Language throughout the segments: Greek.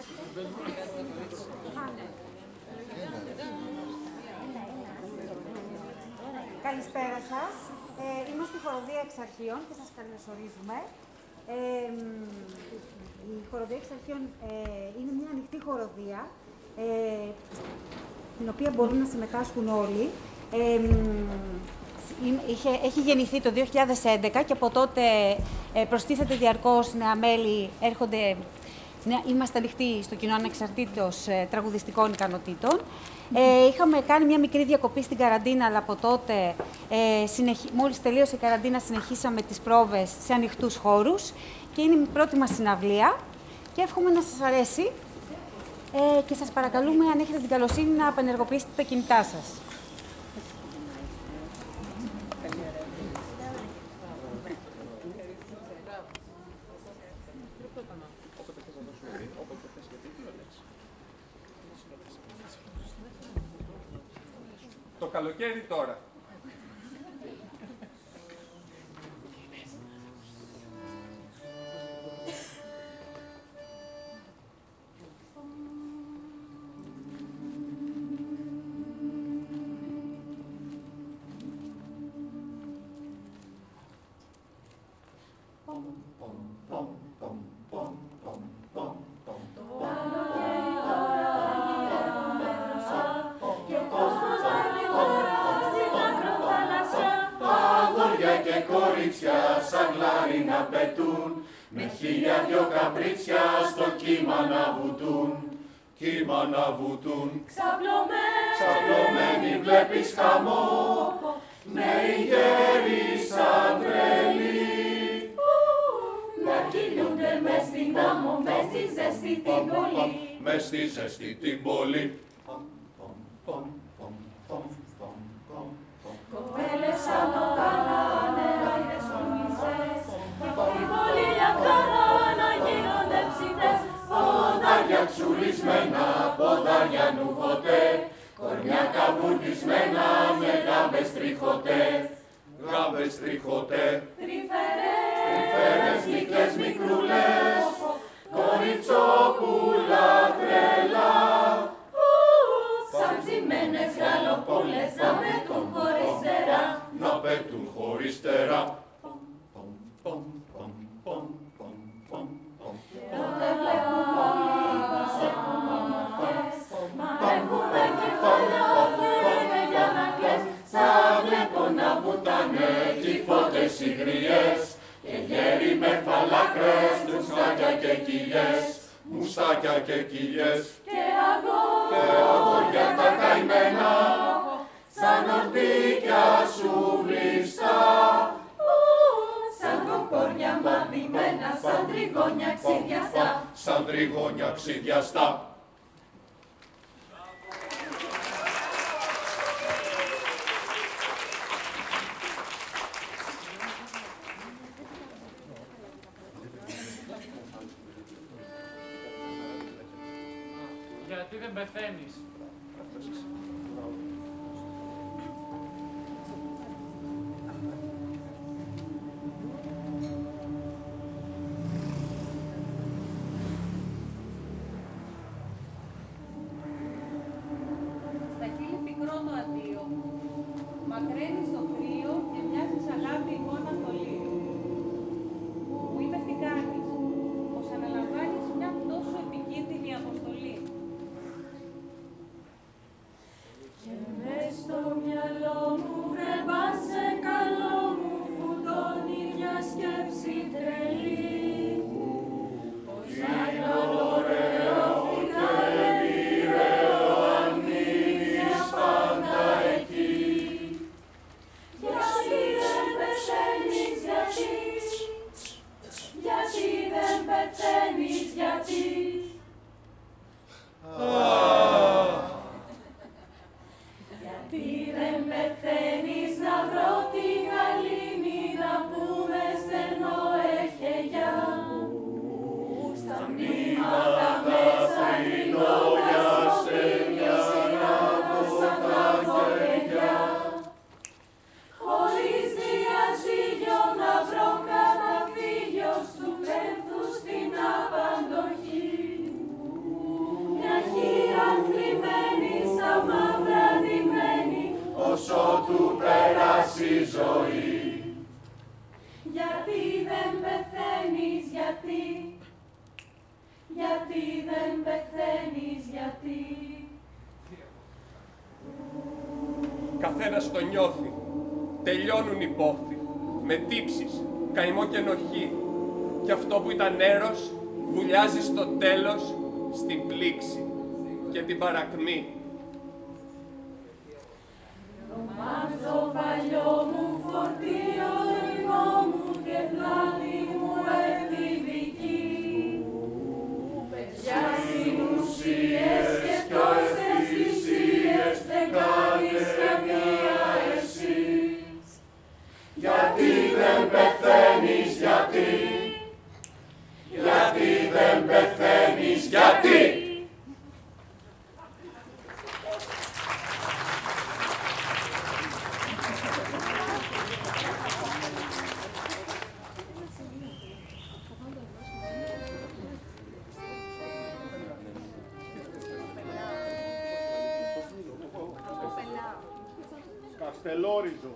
Καλησπέρα σας. Είμαστε η Χοροδία Εξαρχείων και σας καλωσορίζουμε. Η Χοροδία Εξαρχείων είναι μια ανοιχτή χοροδία, την οποία μπορούν να συμμετάσχουν όλοι. Έχει γεννηθεί το 2011 και από τότε προστίθεται διαρκώς νέα μέλη, έρχονται. Είμαστε ανοιχτοί στο κοινό ανεξαρτήτως τραγουδιστικών ικανοτήτων. Είχαμε κάνει μια μικρή διακοπή στην καραντίνα, αλλά από τότε, μόλις τελείωσε η καραντίνα, συνεχίσαμε τις πρόβες σε ανοιχτούς χώρους και είναι η πρώτη μας συναυλία και εύχομαι να σας αρέσει και σας παρακαλούμε, αν έχετε την καλοσύνη, να απενεργοποιήσετε τα κινητά σας. Το καλοκαίρι τώρα. Σαν γλάρι να πετούν, με 1002 καπρίτσια στο κύμα να βουτούν. Κύμα να βουτούν. Ξαπλωμένοι βλέπεις χαμό, νέοι γέροι σαν τρελοί, να κινούνται μες στην άμμο, μες στη ζεστή την πόλη. Μες στη ζεστή την πόλη. Κοπέλες σαν το κάνανε αίδες κομισές, η πόλη λιακάρα να γίνονται ψητές. Ποδάρια ξουρισμένα, ποδάρια νουβωτέ, κορμιά καβουρδισμένα με γάμπες τριχωτέ. Γάμπες τριχωτέ. Τρυφερές μικρές μικρούλες, κοριτσόπουλα τρελά, σαν ψημένες γαλοπούλες να πετούν χωριστερά. Να πετούν χωριστερά. Τότε βλέπουν πολύ πως έχουν ομορφές, μα έχουμε κεφάλια για να κλαις. Σαν βλέπω να βουτάνε κυφώτες οι γριές και γέροι με φαλάκρες, μουστάκια και κοιλιές. Μουστάκια και κοιλιές και αγόρια τα καημένα, σαν ορτίκια σου βριστά, σαν κοκόρια μαδημένα, σαν τριγώνια ξυδιαστά. Σαν τριγώνια ξυδιαστά. Γιατί δεν πεθαίνεις? Στα χείλη πικρό το αντίο, μακραίνεις στο κρύο και μοιάζεις αγάπη εικόνα θολή. Μου είπες τι κάνεις, πως αναλαμβάνεις μια τόσο επικίνδυνη αποστολή. ζωή. Γιατί δεν πεθαίνεις, γιατί, γιατί δεν πεθαίνεις, γιατί. Καθένας το νιώθει, τελειώνουν οι πόθοι, με τύψεις, καημό και ενοχή. Κι αυτό που ήταν έρος, βουλιάζει στο τέλος, στην πλήξη και την παρακμή. Τρομάζω παλιό μου φορτίο, ρηγό μου και πλάτη μου εφηβική. Παιδιά συνουσίες και τόσες θυσίες δεν κάνεις καμία εσύ. Γιατί δεν πεθαίνεις, γιατί, γιατί δεν πεθαίνεις, γιατί. Καστελόριζο.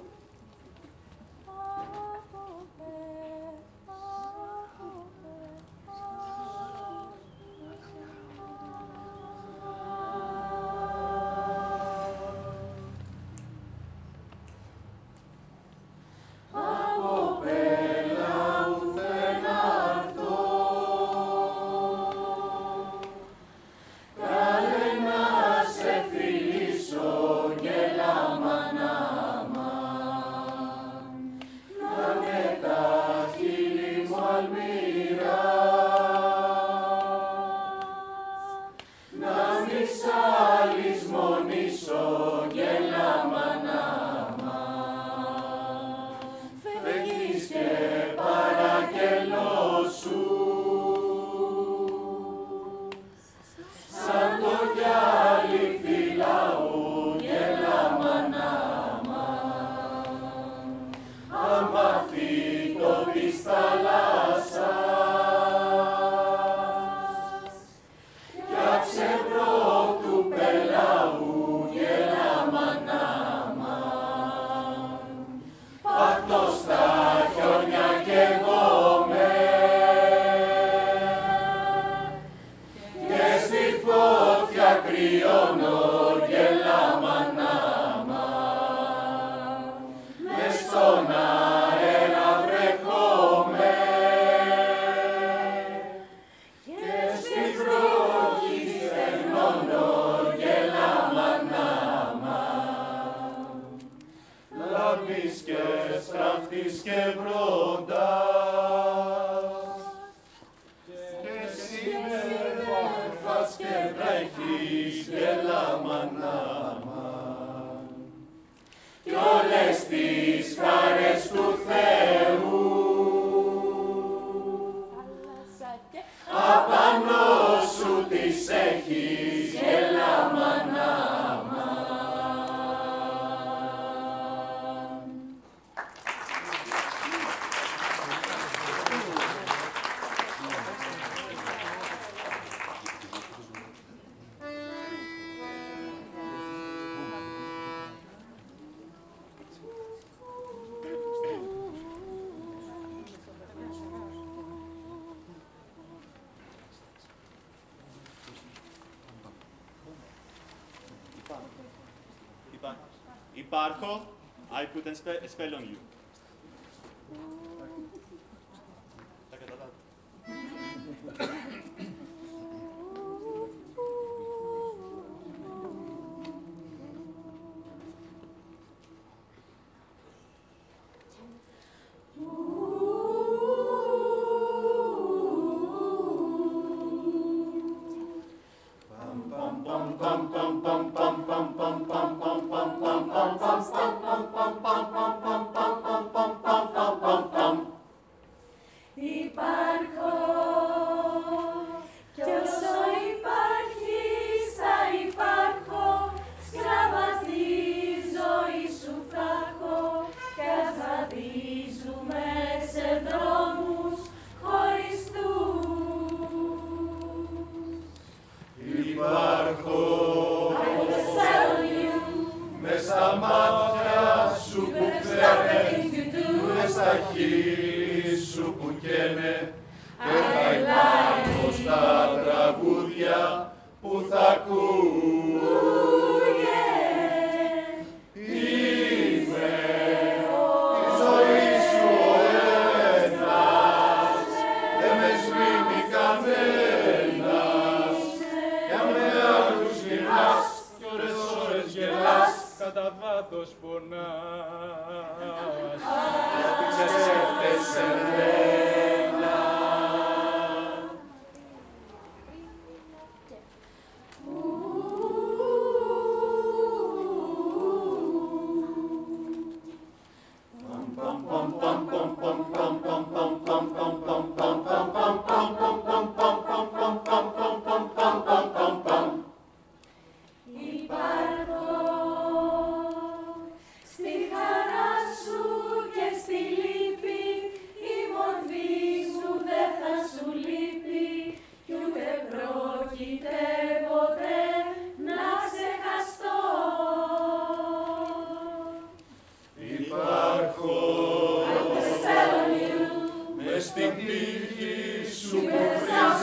Υπάρχω, I put a spell on you. Pam pam pam pam pam pam pam pam pam pam pam pam pam pam pam pam pam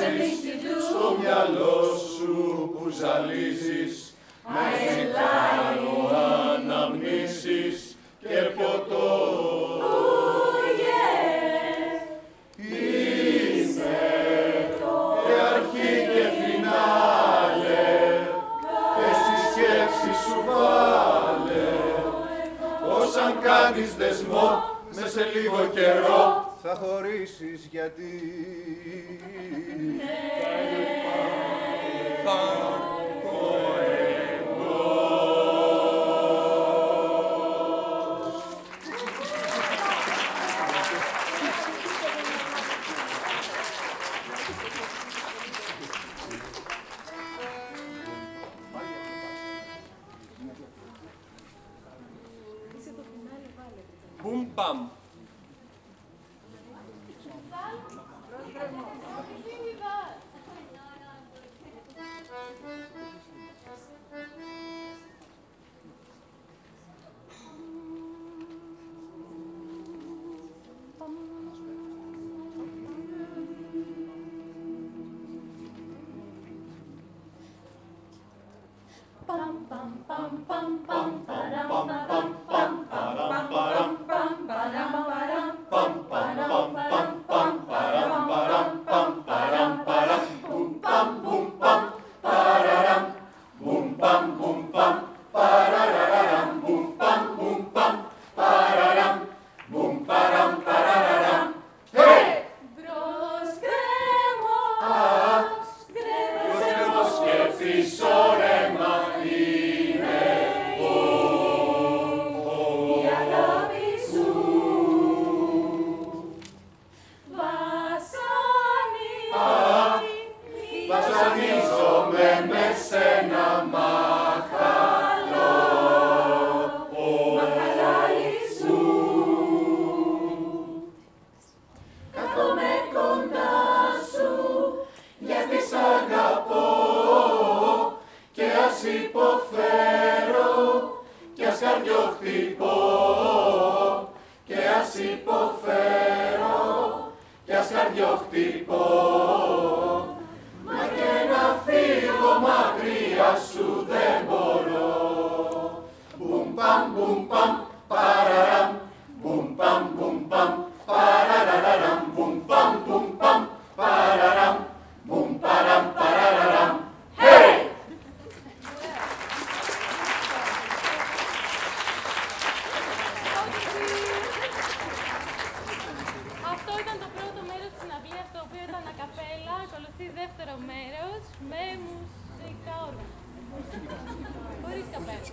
στο μυαλό σου που ζαλίζεις, μεσητάνο αναμνήσεις και ποτό. Είσαι και αρχή και φινάλε, και στη σκέψη σου βάλε, πως αν κάνεις δεσμό μες σε λίγο καιρό θα χωρίσεις γιατί θα πω εγώ. Μπουμ μπαμ. Βασανίζομαι με σένα μαχαλό, μαχαλάλι σου. Κάθομαι κοντά σου γιατί σ' αγαπώ και ας υποφέρω και ας καρδιοχτυπώ και ας υποφέρω και ας καρδιοχτυπώ. Μα και να φύγω μακριά σου δεν μπορώ. Μπουμ παμ παραραμ, μπουμ παμ παραραραμ, μπουμ παμ παραραμ, μπουμ παραραραμ. Hey! Αυτό ήταν το πρώτο μέρος της συναυλίας, το οποίο ήταν ακαπέλα. Ακολουθεί δεύτερο μέρος με μουσικά όργανα. Χωρίς καπέλα.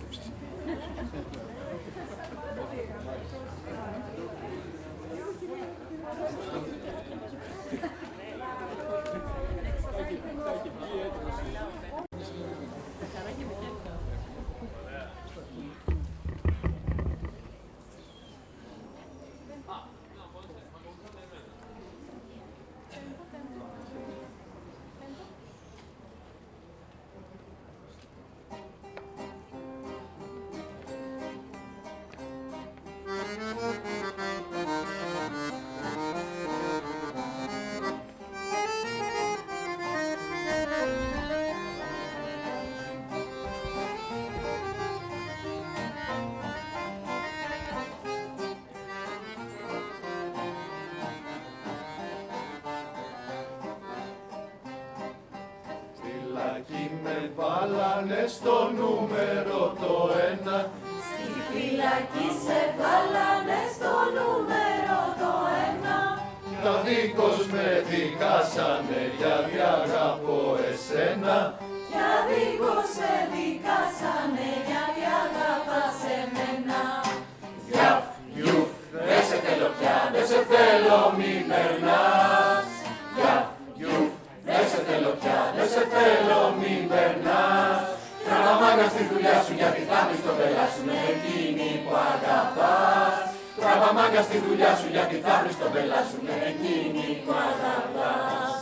Φυλακή με βάλανε στο νούμερο το 1. Στη φυλακή σε βάλανε στο νούμερο το 1. Τα δίκως με δικάσανε γιατί αγαπώ εσένα. Για δίκως σε δικάσανε γιατί αγαπάς εμένα. Γιαφ, γιουφ, δεν σε θέλω πια, δεν σε θέλω μη περνάς. Γιαφ, γιουφ, δεν σε θέλω πια, δεν σε θέλω μη περνάς. Τραβά μάγκα στη δουλειά σου γιατί θα βρεις το πελά σου με εκείνη που αγαπάς. Τραβά μάγκα στη δουλειά σου γιατί θα βρεις το πελά σου με εκείνη που αγαπάς.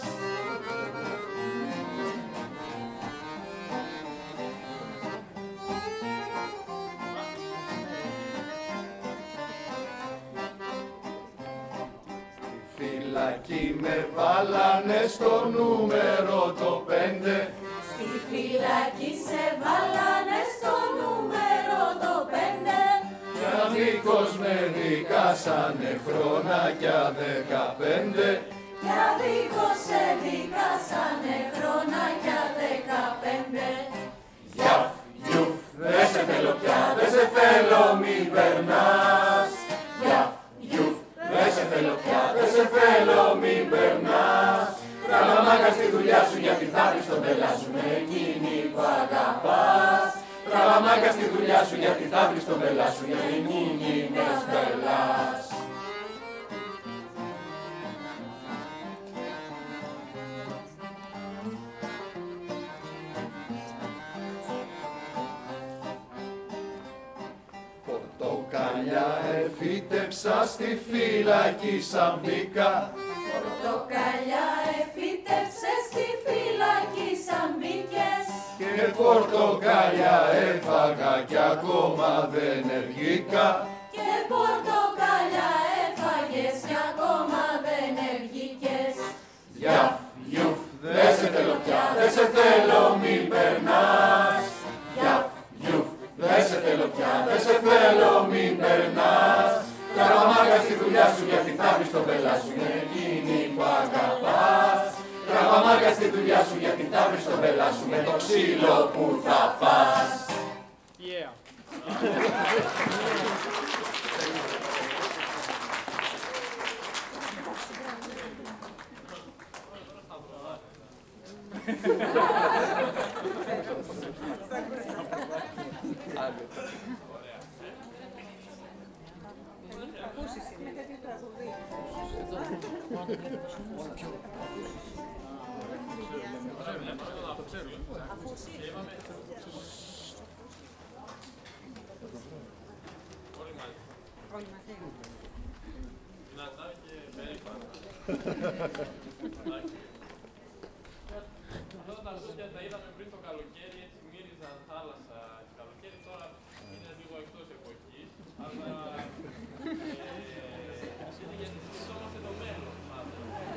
Φυλακή με βάλανε βάλανε στο νούμερο το 5. Στη φυλακή σε βάλανε στο νούμερο το 5. Για δίκος με δικάσανε χρονάκια 15. Για δίκος σε δικάσανε χρονάκια 15. Γιαφ, γιουφ, δε σε θέλω πια, δε σε θέλω μην περνάς. Γιαφ, γιουφ, δε σε θέλω πια, δε σε θέλω μην περνάς. Τράβα μάγκα στη δουλειά σου γιατί θα βρεις τον πελά σου με εκείνη που αγαπάς. Τράβα μάγκα στη δουλειά σου γιατί θα βρεις τον πελά σου με εκείνη που αγαπάς. Πορτοκαλιά εφύτεψα στη φυλακή σαν μπήκα. Πορτοκαλιά εφύτεψε στη φυλακή σαν μπήκες. Και πορτοκαλιά έφαγα κι ακόμα δεν εργήκα. Και πορτοκαλιά έφαγες κι ακόμα δεν εργήκες. Γιαφ, γιουφ, δε σε θέλω πια, δε σε θέλω μην περνάς. Γιαφ, γιουφ, δε σε θέλω πια, δε σε θέλω μην περνάς. Τράβα μάγκα στη δουλειά σου γιατί θα βρεις τον πελά σου με εκείνη που αγαπάς. Τράβα μάγκα στη δουλειά σου γιατί θα βρεις τον πελά σου με το ξύλο που θα φας. Yeah. Αυτά τα ζώδια τα είδαμε πριν το καλοκαίρι, έτσι μύριζαν θάλασσα το καλοκαίρι, τώρα είναι λίγο εκτός εποχής, αλλά είναι γιατί συζητόμαστε το μέλλον πάντα.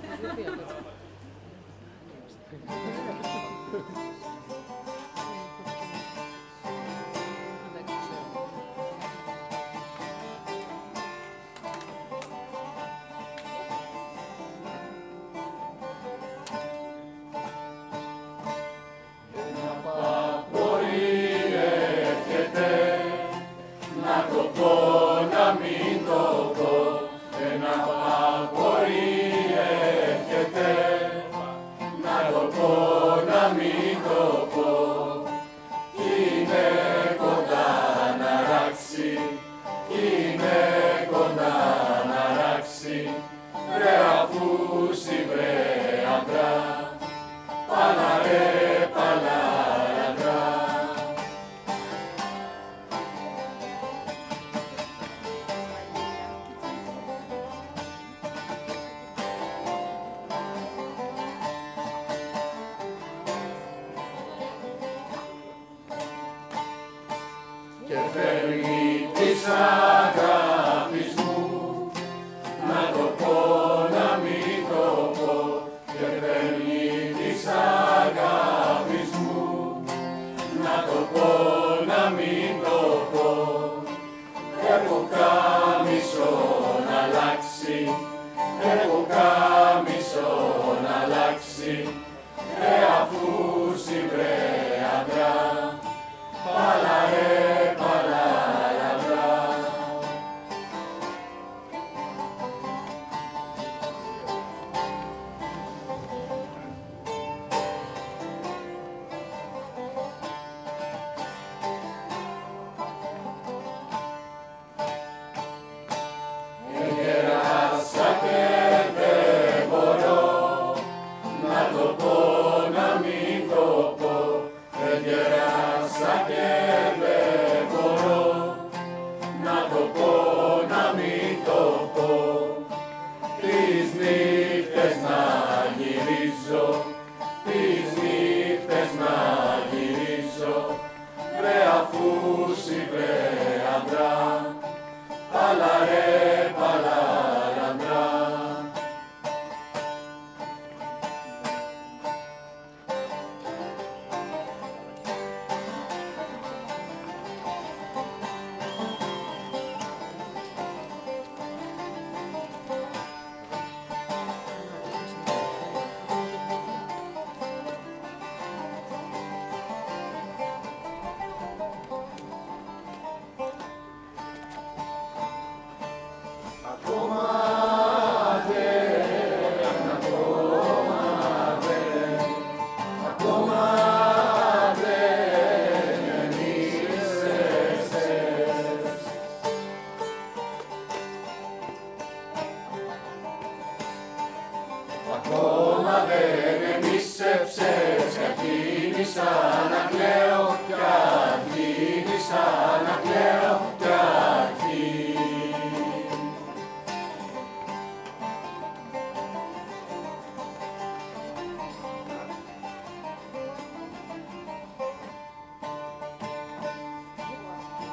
Και φέρνει της αγάπης μου, να το πω, να μην το πω. Και φέρνει της αγάπης μου, να το πω, να μην το πω. Έχω κάμισο να αλλάξει, έχω κάμισο να αλλάξει. Αφού βρε άντρα, πάλα πάλα λαμπρά.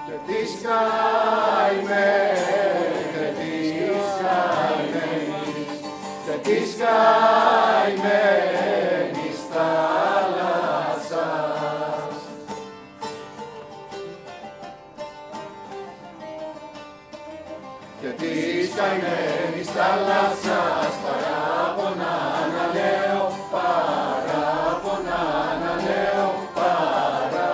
Και τις καημένες, και τις καημένες, και τις καημένες θάλασσας. Και τις καημένες θάλασσας παράπονα να λέω, παράπονα να λέω, παρά.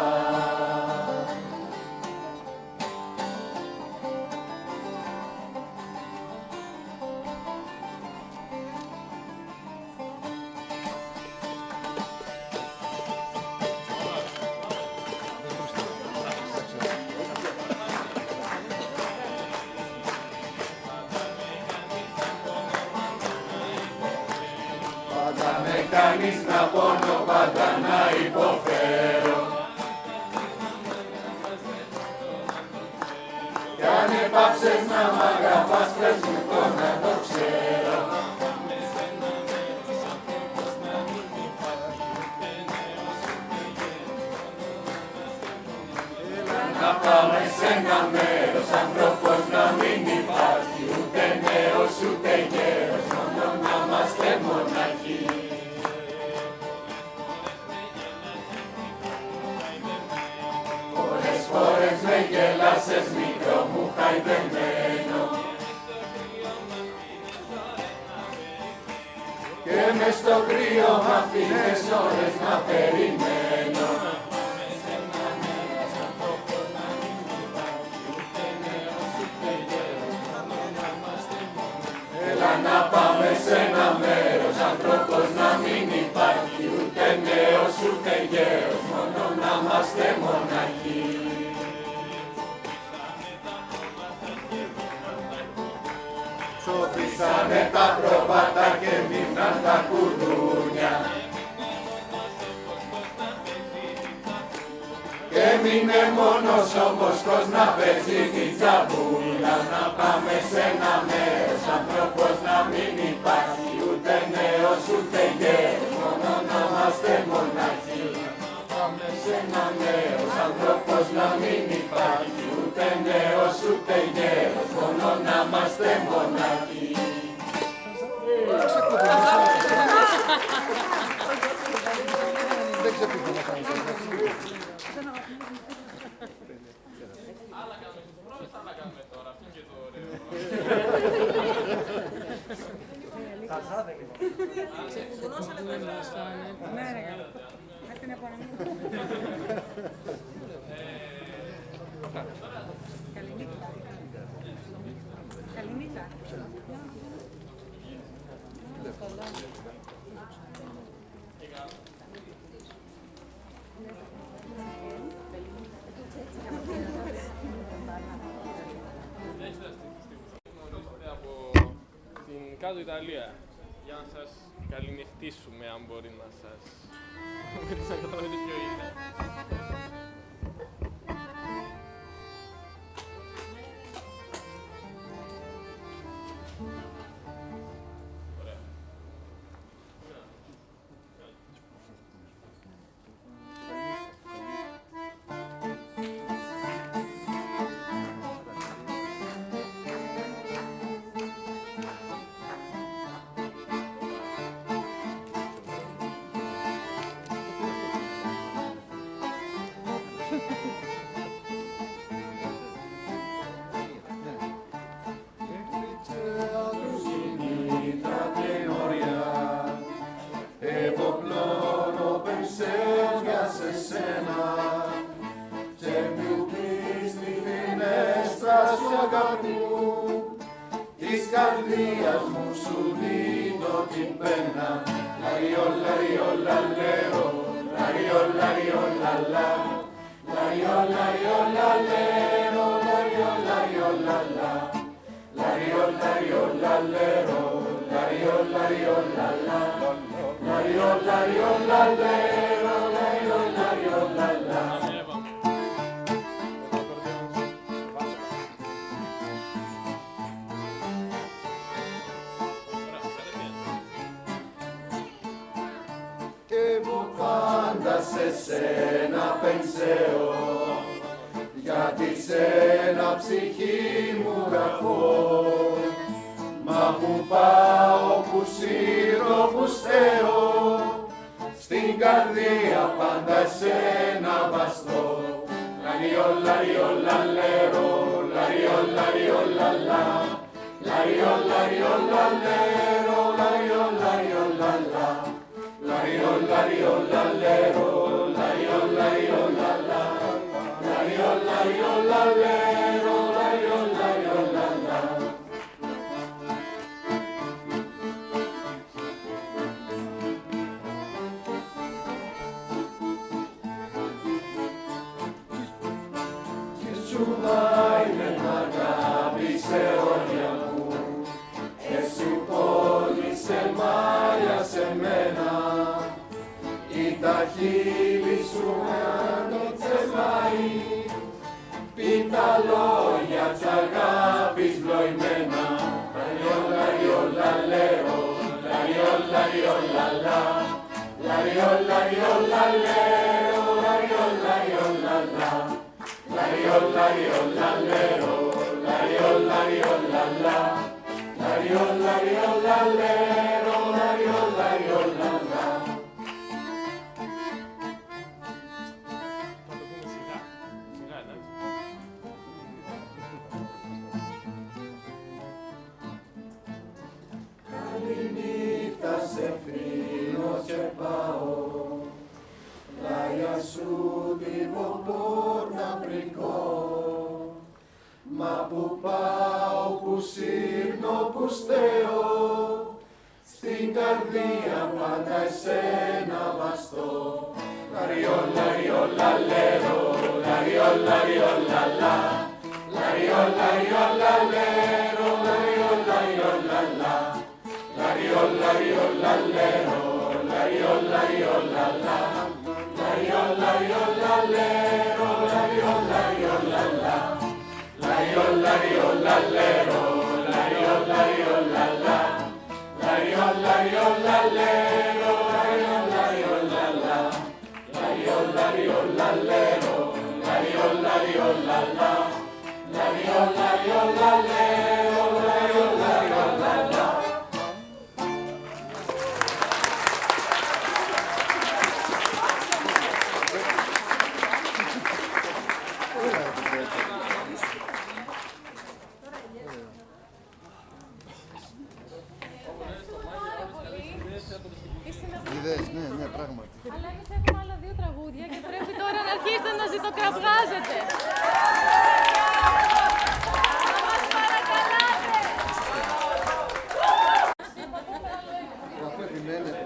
Πάντα με κάνεις να πονώ, πάντα να υποφέρω. Κι αν επάψες να μ' αγαπάς, πες μου το να το ξέρω. Να πάμε σε ένα μέρος, άνθρωπος να μην υπάρχει, ούτε νέος ούτε γέρος, μόνο να είμαστε μοναχοί. Πολλές φορές με γέλασες μικρό μου χαϊδεμένο και μες στο κρύο μ' αφήνες ώρες να περιμένω. Έλα να πάμε σε ένα μέρος, άνθρωπος να μην υπάρχει, ούτε νέος ούτε γέρος, μόνο να είμαστε μοναχοί. Σώθησανε τα προβάτα και μείναν τα κουδούνια και έμεινε μόνος ο Βοσκός να παίζει την τζαμπούλα. Να πάμε σε ένα μέρος, άνθρωπος να μην υπάρχει, ούτε νέος ούτε γέρος, μόνο να είμαστε μοναχοί. Να πάμε σε ένα μέρος, άνθρωπος να μην υπάρχει, ούτε νέος ούτε γέρος, μόνο να είμαστε μοναχοί. Δεν ξεπίθω να κάνεις. Άλλα κάνουμε τους πρώτους, άλλα κάνουμε τώρα. Αυτό και το ωραίο. Καζάδε λίγο. Ξεκουδουνώσανε το έβλασα. Ναι, ρε. Αυτή είναι από να Καληνύχτα. Καληνύχτα. Γνωρίζετε από την κάτω Ιταλία. Για να σας καληνυχτήσουμε, αν μπορεί να σας... μπορείτε να καταλάβετε ποιο είναι. Ωραία. Της καρδίας μου σου δίνω την πένα. Λαριό, λαριό, λαλέρο, λαριό, λαριό, λαλά. Λαριό, λαριό, λαλέρο, λαριό, λαριό, λαλά. Λαριό, λαριό, λαλέρο, λαριό, λαριό, λαλά. Λαριό, λαριό, λαλέρο, λαριό, λαριό, λαλά. Και εγώ πάντα σε σένα πενσέω, γιατί σένα ψυχή μου αγαπώ. Μα που πάω, που σύρω, που στέω, στην καρδία πάντα εσένα βαστώ. Λαριό, λαριό, λαλέρο, λαριό, λαριό, λαλά, λαριό, λαριό, λαλέρο, λαριό, λαριό, λαλά, λαριό, λαριό, λαλέρο, λαριό, λαριό, λαλά, λαριό, λαριό, λαλέρο, λαριό, λαριό, λαλά. Σου βάινε αγάπη σε όρια μου και σου κόλλησε μάλια σε μένα. Ή τα χείλη σου αν το τσεβάει, πει τα λόγια της αγάπης βλοημένα. Λαριό, λαριό, λαλέρο, λαριό, λαριό, λαλά, λαριό, λαριό, λαλέρο, λαριό, λαριό, λαλά. Lario, lario, lalero, lario, lario, lala, lario, lario, lalero, lario, lario, lala. Καληνύχτα σε φίλο και πάω, πλάγια σου την πόρτα πρικώ. Μα που πάω, που σύρνω, που στέω, στην καρδία πάντα εσένα βαστώ. Λαριό, λαριό, λαλέρο, λαριό, λαριό, λαλά, λαριό, λαριό, λαλέρο, λαριό, λαριό, λαλά, λαριό, λαριό, λαλέρο, λαριό, λαριό, λαλά, λαριό, λαριό, λαλέρο, λαριό, λαριό, λαλά, λαριό, λαριό, λαλέρο, λαριό, λαριό, λαλά, λαριό, λαριό, λαλέρο, λαριό, λαριό, λαλά, λαριό, λαριό, λαλέρο, λαριό, λαριό, λαλά, λαριό, λαριό, λαλέρο, λαριό, λαριό, λαλά. Ναι, πράγματι. Αλλά εμείς έχουμε άλλα 2 τραγούδια και πρέπει τώρα να αρχίσετε να ζητοκραυγάζετε. Να μας παρακαλάτε. Αφού επιμένετε.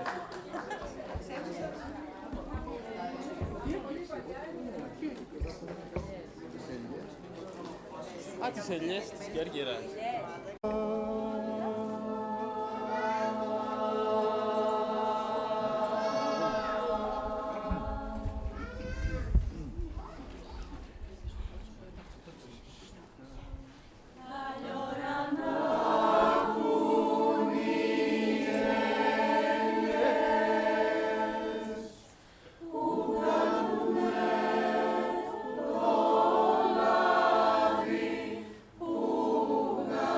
Α, τις ελιές της Κέρκυρας. Που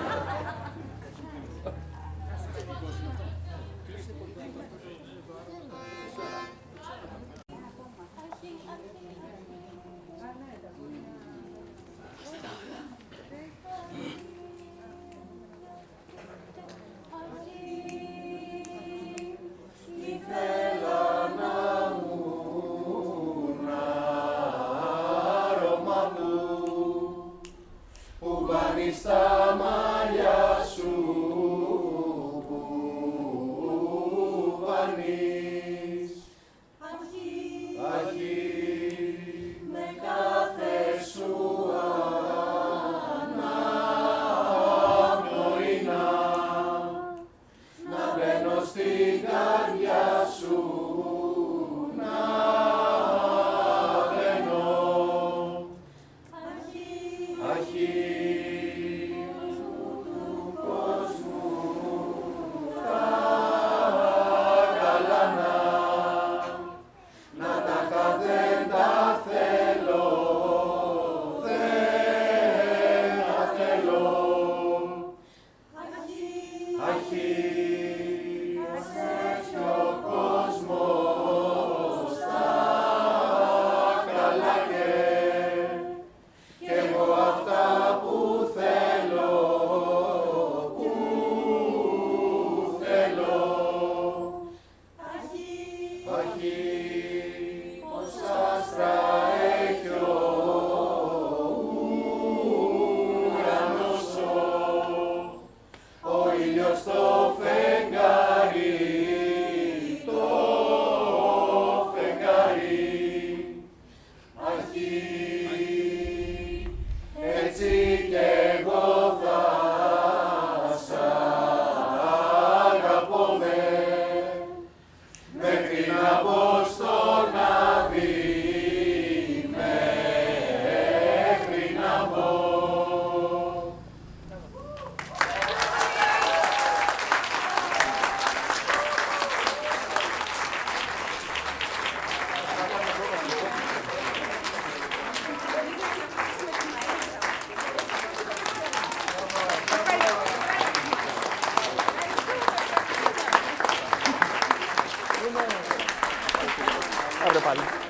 Στα μαλλιά σου που βανείς, αρχή με κάθε σου αναπνοήνα, να μπαίνω στην καρδιά σου, να μπαίνω, αρχή Abre pali.